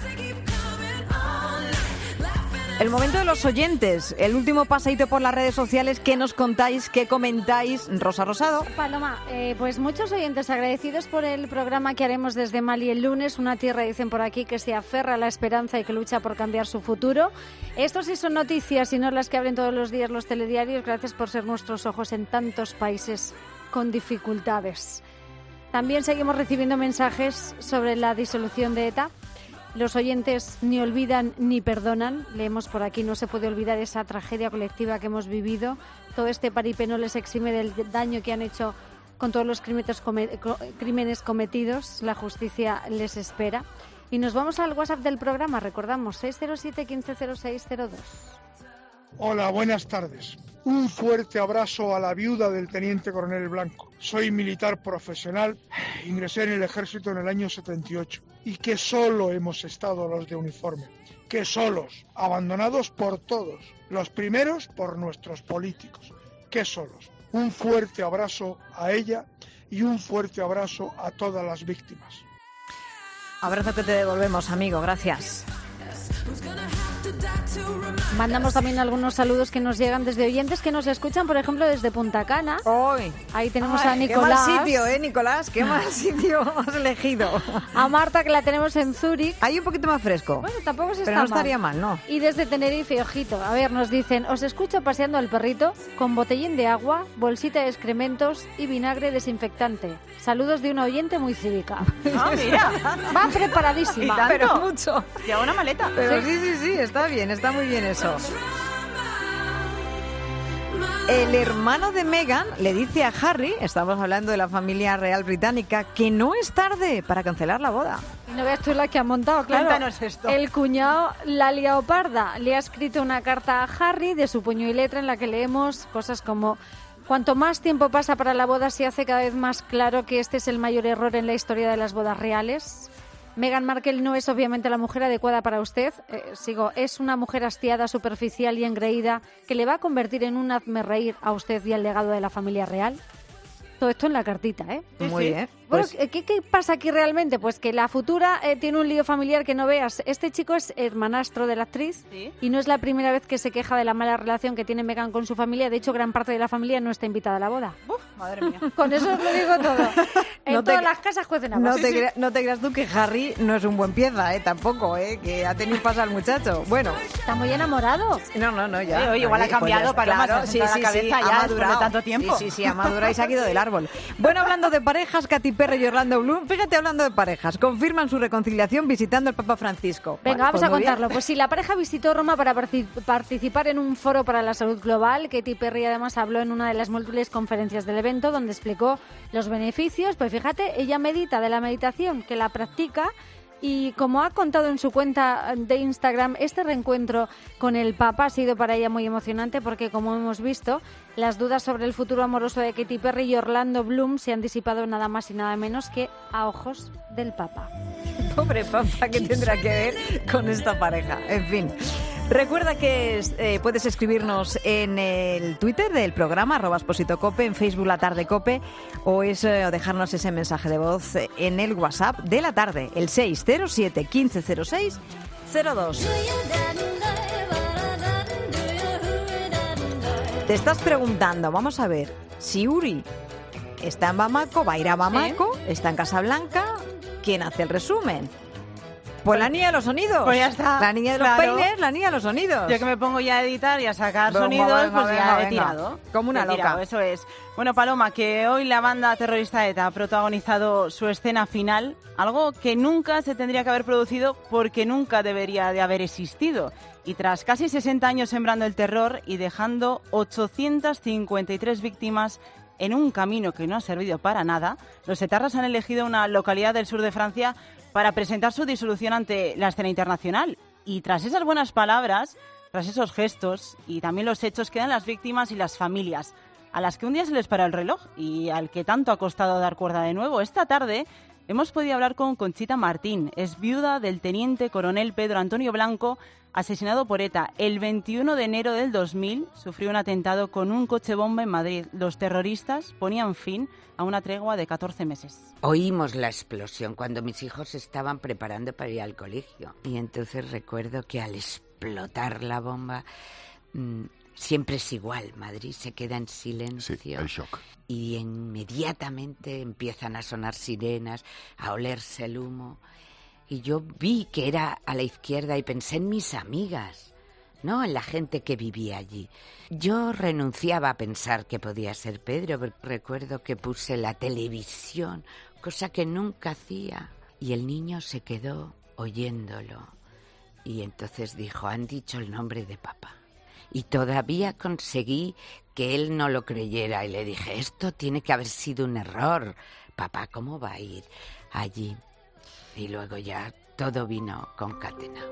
El momento de los oyentes, el último paseíto por las redes sociales. ¿Qué nos contáis? ¿Qué comentáis? Rosa Rosado. Paloma, eh, pues muchos oyentes agradecidos por el programa que haremos desde Mali el lunes. Una tierra, dicen por aquí, que se aferra a la esperanza y que lucha por cambiar su futuro. Estos sí son noticias y no las que abren todos los días los telediarios. Gracias por ser nuestros ojos en tantos países con dificultades. También seguimos recibiendo mensajes sobre la disolución de ETA. Los oyentes ni olvidan ni perdonan. Leemos por aquí, no se puede olvidar esa tragedia colectiva que hemos vivido. Todo este paripé no les exime del daño que han hecho con todos los crímenes, crímenes cometidos. La justicia les espera. Y nos vamos al WhatsApp del programa, recordamos, seis cero siete, uno cinco cero seis cero dos. Hola, buenas tardes. Un fuerte abrazo a la viuda del teniente coronel Blanco. Soy militar profesional, ingresé en el ejército en el año setenta y ocho. Y que solo hemos estado los de uniforme. Que solos, abandonados por todos. Los primeros por nuestros políticos. Que solos. Un fuerte abrazo a ella y un fuerte abrazo a todas las víctimas. Abrazo que te devolvemos, amigo. Gracias. Mandamos también algunos saludos que nos llegan desde oyentes que nos escuchan, por ejemplo, desde Punta Cana. Hoy. Ahí tenemos Ay, a Nicolás. Qué mal sitio, ¿eh, Nicolás? Qué mal sitio has elegido. A Marta, que la tenemos en Zúrich. Ahí un poquito más fresco. Bueno, tampoco se está Pero no estaría mal, ¿no? Y desde Tenerife, ojito. A ver, nos dicen, os escucho paseando al perrito con botellín de agua, bolsita de excrementos y vinagre desinfectante. Saludos de una oyente muy cívica. Ah, mira. Va preparadísima. ¿Y tanto? Pero mucho. Lleva una maleta. Pero sí, sí, sí, está bien, está muy bien eso. El hermano de Meghan le dice a Harry, estamos hablando de la familia real británica, que no es tarde para cancelar la boda. Y no veas tú la que ha montado, claro. Cuéntanos esto. El cuñado la ha liado parda. Le ha escrito una carta a Harry de su puño y letra en la que leemos cosas como: cuanto más tiempo pasa para la boda, se hace cada vez más claro que este es el mayor error en la historia de las bodas reales. Meghan Markle no es obviamente la mujer adecuada para usted. Eh, sigo, es una mujer hastiada, superficial y engreída que le va a convertir en un hazmerreír a usted y al legado de la familia real. Todo esto en la cartita, ¿eh? Muy bien. Bueno, Pues- ¿qué, ¿qué pasa aquí realmente? Pues que la futura eh, tiene un lío familiar que no veas. Este chico es hermanastro de la actriz y no es la primera vez que se queja de la mala relación que tiene Meghan con su familia. De hecho, gran parte de la familia no está invitada a la boda. Uf, madre mía. Con eso os lo digo todo. En No te- todas las casas juecen No habas. te, crea- no te creas tú que Harry no es un buen pieza, ¿eh? Tampoco, ¿eh? Que ha tenido paso al muchacho. Bueno. Está muy enamorado. No, no, no, ya. Oye, oye, igual ha Oye, pues cambiado, ya está, Paloma, claro, se ha sentado la cabeza ha ya después de madurado. tanto tiempo. Sí, sí, sí, ha madurado y se ha caído del árbol. Bueno, hablando de parejas, Katy Perry y Orlando Bloom, fíjate, hablando de parejas, confirman su reconciliación visitando al Papa Francisco. Venga, Bueno, vamos pues a muy bien. contarlo. Pues si la pareja visitó Roma para parci- participar en un foro para la salud global, Katy Perry además habló en una de las múltiples conferencias del evento donde explicó los beneficios. Pues fíjate, ella medita de la meditación, que la practica Y como ha contado en su cuenta de Instagram, este reencuentro con el Papa ha sido para ella muy emocionante porque, como hemos visto, las dudas sobre el futuro amoroso de Katy Perry y Orlando Bloom se han disipado nada más y nada menos que a ojos del Papa. Pobre Papa, ¿qué tendrá que ver con esta pareja? En fin. Recuerda que eh, puedes escribirnos en el Twitter del programa, arroba Expósito Cope, en Facebook La Tarde Cope, o, es, eh, o dejarnos ese mensaje de voz en el WhatsApp de la tarde, el seis cero siete, quince cero seis, cero dos. Te estás preguntando, vamos a ver, si Uri está en Bamako, va a ir a Bamako, ¿Eh? está en Casablanca, ¿quién hace el resumen? Pues la niña de los sonidos. Pues ya está. La niña de los Claro. peines, la niña de los sonidos. Yo que me pongo ya a editar y a sacar Venga, sonidos, venga, pues venga, ya he venga. tirado. Como una He tirado, loca. Eso es. Bueno, Paloma, que hoy la banda terrorista ETA ha protagonizado su escena final, algo que nunca se tendría que haber producido porque nunca debería de haber existido. Y tras casi sesenta años sembrando el terror y dejando ochocientas cincuenta y tres víctimas en un camino que no ha servido para nada, los etarras han elegido una localidad del sur de Francia para presentar su disolución ante la escena internacional. Y tras esas buenas palabras, tras esos gestos y también los hechos, quedan las víctimas y las familias, a las que un día se les para el reloj y al que tanto ha costado dar cuerda de nuevo. Esta tarde hemos podido hablar con Conchita Martín, es viuda del teniente coronel Pedro Antonio Blanco, asesinado por ETA. El veintiuno de enero del dos mil sufrió un atentado con un coche bomba en Madrid. Los terroristas ponían fin a una tregua de catorce meses. Oímos la explosión cuando mis hijos se estaban preparando para ir al colegio. Y entonces recuerdo que al explotar la bomba, mmm, siempre es igual. Madrid se queda en silencio. Sí, el shock. Y inmediatamente empiezan a sonar sirenas, a olerse el humo. Y yo vi que era a la izquierda y pensé en mis amigas, ¿no? En la gente que vivía allí. Yo renunciaba a pensar que podía ser Pedro, pero recuerdo que puse la televisión, cosa que nunca hacía. Y el niño se quedó oyéndolo. Y entonces dijo, han dicho el nombre de papá. Y todavía conseguí que él no lo creyera. Y le dije, esto tiene que haber sido un error. Papá, ¿cómo va a ir allí? Y luego ya todo vino concatenado.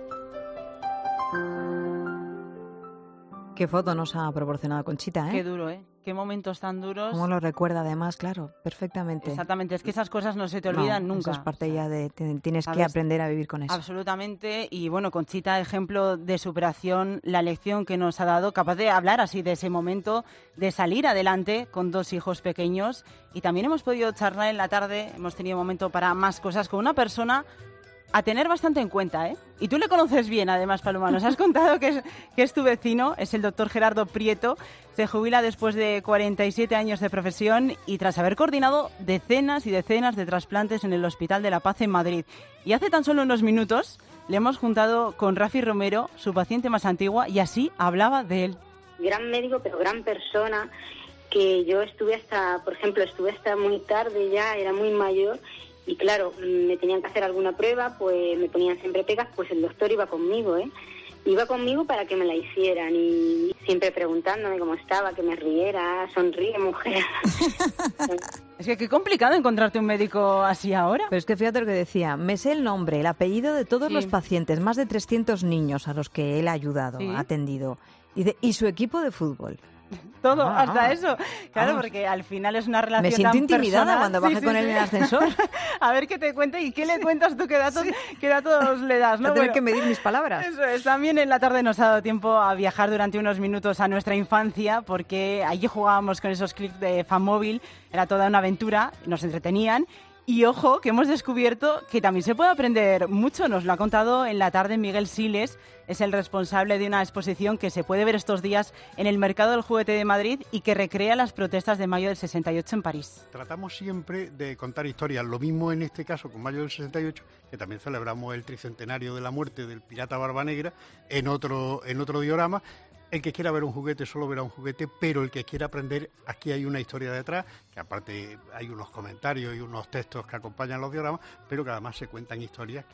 Qué foto nos ha proporcionado Conchita, ¿eh? Qué duro, ¿eh? Qué momentos tan duros. Cómo lo recuerda además, claro, perfectamente. Exactamente, es que esas cosas no se te olvidan no, nunca. Eso es parte ya de, tienes ¿Sabes? que aprender a vivir con eso. Absolutamente, y bueno, Conchita, ejemplo de superación, la lección que nos ha dado, capaz de hablar así de ese momento, de salir adelante con dos hijos pequeños, y también hemos podido charlar en la tarde, hemos tenido momento para más cosas con una persona a tener bastante en cuenta, ¿eh? Y tú le conoces bien, además, Paloma. Nos has contado que es, que es tu vecino, es el doctor Gerardo Prieto. Se jubila después de cuarenta y siete años de profesión y tras haber coordinado decenas y decenas de trasplantes en el Hospital de la Paz en Madrid. Y hace tan solo unos minutos le hemos juntado con Rafi Romero, su paciente más antigua, y así hablaba de él. Gran médico, pero gran persona, que yo estuve hasta, por ejemplo, estuve hasta muy tarde ya, era muy mayor. Y claro, me tenían que hacer alguna prueba, pues me ponían siempre pegas, pues el doctor iba conmigo, ¿eh? Iba conmigo para que me la hicieran y siempre preguntándome cómo estaba, que me riera, sonríe, mujer. Es que qué complicado encontrarte un médico así ahora. Pero es que fíjate lo que decía, me sé el nombre, el apellido de todos Sí. los pacientes, más de trescientos niños a los que él ha ayudado, Sí. ha atendido, y, de, y su equipo de fútbol. Todo, Ah, hasta ah. eso. Claro, Vamos. porque al final es una relación Me siento tan intimidada personal. cuando baje con él en el ascensor. A ver qué te cuenta y qué le cuentas tú, qué datos, qué datos le das, ¿no? Voy a tener Bueno, que medir mis palabras. Eso es. También en la tarde nos ha dado tiempo a viajar durante unos minutos a nuestra infancia, porque allí jugábamos con esos clics de Fanmóvil, era toda una aventura, nos entretenían. Y ojo, que hemos descubierto que también se puede aprender mucho. Nos lo ha contado en la tarde Miguel Siles, es el responsable de una exposición que se puede ver estos días en el Mercado del Juguete de Madrid y que recrea las protestas de mayo del sesenta y ocho en París. Tratamos siempre de contar historias, lo mismo en este caso con mayo del sesenta y ocho, que también celebramos el tricentenario de la muerte del pirata Barba Negra en otro, en otro diorama. El que quiera ver un juguete solo verá un juguete, pero el que quiera aprender, aquí hay una historia detrás, que aparte hay unos comentarios y unos textos que acompañan los dioramas, pero que además se cuentan historias que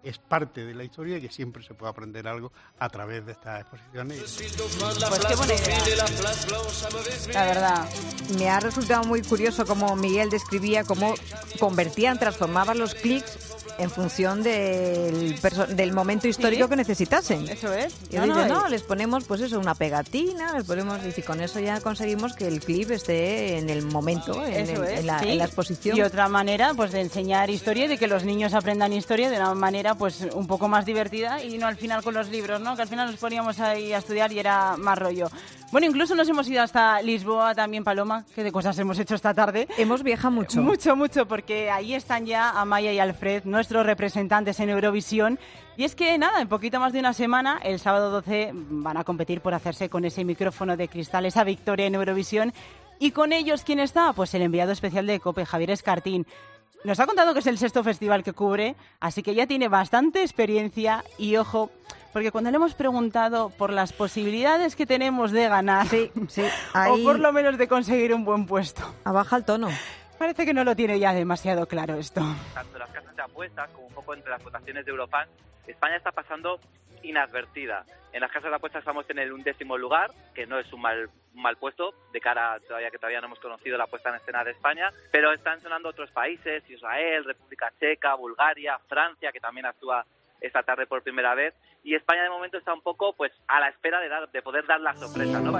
es parte de la historia y que siempre se puede aprender algo a través de estas exposiciones. Pues qué buena idea. La verdad. Me ha resultado muy curioso cómo Miguel describía cómo convertían, transformaban los clics en función del, perso- del momento histórico ¿Sí? que necesitasen. Eso es. Y no, dice, no, no, les ponemos pues eso, una pegatina, les ponemos, y con eso ya conseguimos que el clip esté en el momento, en, eso el, es, en, la, sí. en la exposición. Y otra manera pues de enseñar historia y de que los niños aprendan historia de una manera pues un poco más divertida y no al final con los libros, ¿no? Que al final nos poníamos ahí a estudiar y era más rollo. Bueno, incluso nos hemos ido hasta Lisboa también, Paloma, que de cosas hemos hecho esta tarde. Hemos viajado mucho. Mucho, mucho, porque ahí están ya Amaya y Alfred, nuestros representantes en Eurovisión. Y es que, nada, en poquito más de una semana, el sábado doce, van a competir por hacerse con ese micrófono de cristal, esa victoria en Eurovisión. Y con ellos, ¿quién está? Pues el enviado especial de COPE, Javier Escartín. Nos ha contado que es el sexto festival que cubre, así que ya tiene bastante experiencia y, ojo, porque cuando le hemos preguntado por las posibilidades que tenemos de ganar, sí, sí, ahí... o por lo menos de conseguir un buen puesto. Abaja el tono. Parece que no lo tiene ya demasiado claro esto. Tanto las casas de apuestas como un poco entre las votaciones de Eurofan, España está pasando inadvertida. En las casas de apuestas estamos en el undécimo lugar, que no es un mal, un mal puesto, de cara a todavía que todavía no hemos conocido la puesta en escena de España, pero están sonando otros países, Israel, República Checa, Bulgaria, Francia, que también actúa esta tarde por primera vez, y España de momento está un poco pues a la espera de, dar, de poder dar la sorpresa, ¿no?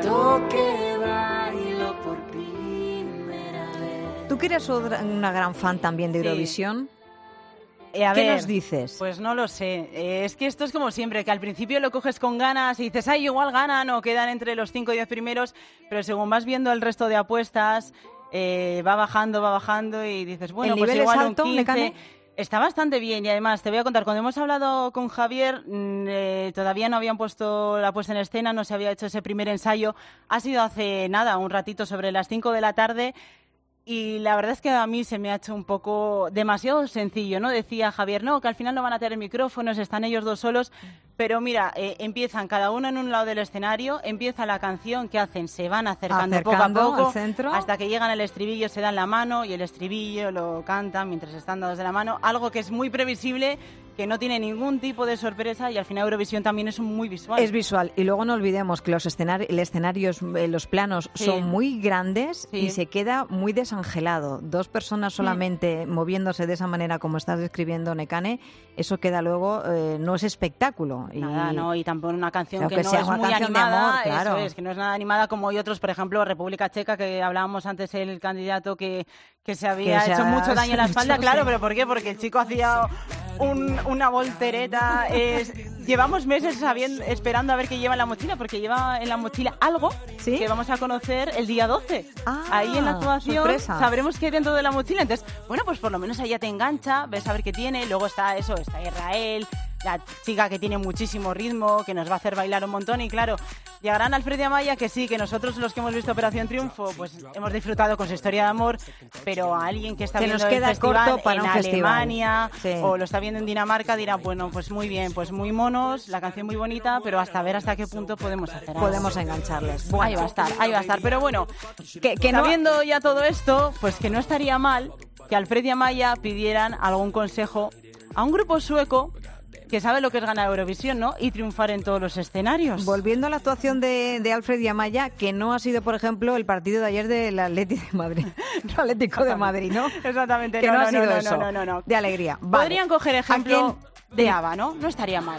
¿Tú que eres una gran fan también de Eurovisión? Sí. Eh, a ¿Qué ver, nos dices? Pues no lo sé. Eh, es que esto es como siempre, que al principio lo coges con ganas y dices, ay, igual ganan o quedan entre los cinco y diez primeros, pero según vas viendo el resto de apuestas, eh, va bajando, va bajando y dices, bueno, ¿El pues nivel igual es alto, un quince... Mecane? Está bastante bien y además te voy a contar, cuando hemos hablado con Javier, eh, todavía no habían puesto la puesta en escena, no se había hecho ese primer ensayo, ha sido hace nada, un ratito sobre las cinco de la tarde. Y la verdad es que a mí se me ha hecho un poco demasiado sencillo, ¿no? Decía Javier, no, que al final no van a tener micrófonos, están ellos dos solos. Pero mira, eh, empiezan cada uno en un lado del escenario, empieza la canción, ¿qué hacen? Se van acercando, acercando poco a poco al centro, hasta que llegan al estribillo, se dan la mano y el estribillo lo cantan mientras están dados de la mano. Algo que es muy previsible, que no tiene ningún tipo de sorpresa y al final Eurovisión también es muy visual. Es visual. Y luego no olvidemos que los escenarios, el escenarios, eh, los planos sí. son muy grandes sí. y se queda muy desangelado. Dos personas solamente sí. moviéndose de esa manera como estás describiendo, Nekane, eso queda luego, eh, no es espectáculo. Nada, y... no, y tampoco una canción que, que no no es muy animada, de amor, claro. Eso es, que no es nada animada como hay otros, por ejemplo, República Checa, que hablábamos antes, el candidato que, que se había que hecho se mucho daño en la espalda, hecho, claro, sí. pero ¿por qué? Porque el chico hacía un, una voltereta. Es, llevamos meses sabiendo, esperando a ver qué lleva en la mochila, porque lleva en la mochila algo ¿Sí? que vamos a conocer el día doce. Ah, ahí en la actuación sorpresa. Sabremos qué hay dentro de la mochila. Entonces, bueno, pues por lo menos ahí ya te engancha, ves a ver qué tiene. Luego está eso, está Israel, la chica que tiene muchísimo ritmo, que nos va a hacer bailar un montón. Y claro, llegarán Alfred y Amaya, que sí, que nosotros los que hemos visto Operación Triunfo, pues hemos disfrutado con su historia de amor, pero a alguien que está que viendo nos queda el festival corto para en un Alemania sí. o lo está viendo en Dinamarca, dirá, bueno, pues muy bien, pues muy monos, la canción muy bonita, pero hasta ver hasta qué punto podemos hacer algo. Podemos engancharles. Bueno, ahí va a estar, ahí va a estar. Pero bueno, que, que sabiendo no... ya todo esto, pues que no estaría mal que Alfred y Amaya pidieran algún consejo a un grupo sueco que sabe lo que es ganar Eurovisión, ¿no? Y triunfar en todos los escenarios. Volviendo a la actuación de, de Alfred y Amaya, que no ha sido, por ejemplo, el partido de ayer del Atlético de Madrid. El Atlético de Madrid, ¿no? Exactamente. Que no, no, no ha sido no, eso. No, no, no, no. De alegría. Vale. Podrían coger ejemplo de ABBA, ¿no? No estaría mal.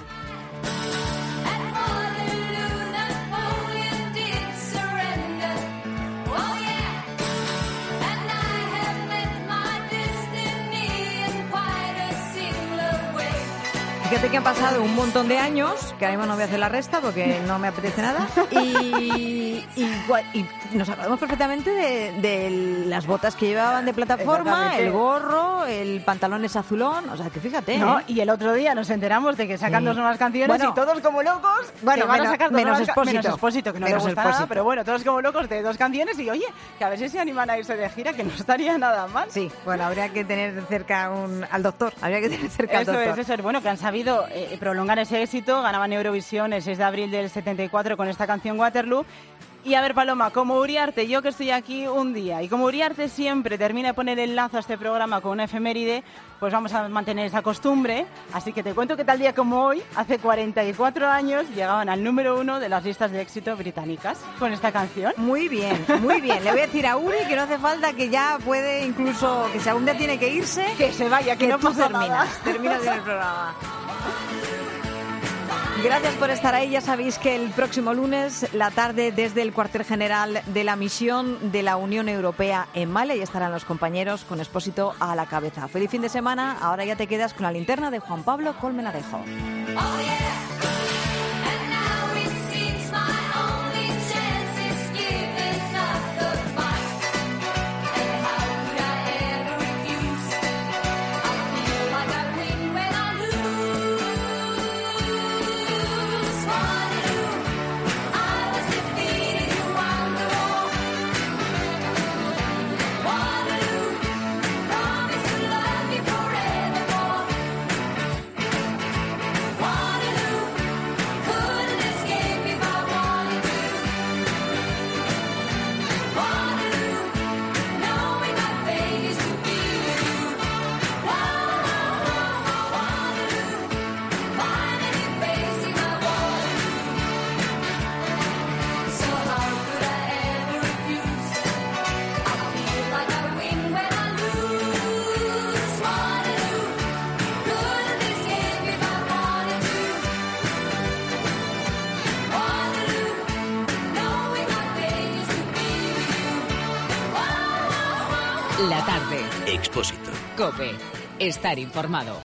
Fíjate que han pasado un montón de años, que ahora mismo no voy a hacer la resta porque no me apetece nada, y, y, y nos acordamos perfectamente de, de las botas que llevaban de plataforma, el gorro, el pantalón es azulón, o sea que fíjate. No, ¿eh? Y el otro día nos enteramos de que sacan sí. dos nuevas canciones bueno, y todos como locos, bueno, van menos, a sacar dos menos, nuevas Expósito. menos Expósito, que no menos le gusta Expósito. nada, pero bueno, todos como locos de dos canciones y oye, que a ver si se animan a irse de gira, que no estaría nada mal. Sí, bueno, habría que tener cerca un, al doctor, habría que tener cerca eso al doctor. Es, eso es, bueno, que han sabido eh, prolongar ese éxito, ganaban Eurovisión el seis de abril del setenta y cuatro con esta canción Waterloo. Y a ver, Paloma, como Uriarte, yo que estoy aquí un día, y como Uriarte siempre termina de poner el lazo a este programa con una efeméride, pues vamos a mantener esa costumbre. Así que te cuento que tal día como hoy, hace cuarenta y cuatro años, llegaban al número uno de las listas de éxito británicas con esta canción. Muy bien, muy bien. Le voy a decir a Uri que no hace falta, que ya puede incluso, que si algún día tiene que irse, que se vaya, que, que no tú pasa terminas, nada. terminas bien el programa. Gracias por estar ahí. Ya sabéis que el próximo lunes, la tarde, desde el cuartel general de la misión de la Unión Europea en Mali, ahí estarán los compañeros con Expósito a la cabeza. Feliz fin de semana. Ahora ya te quedas con la linterna de Juan Pablo Colmenarejo. Oh, yeah. La tarde. Expósito. COPE. Estar informado.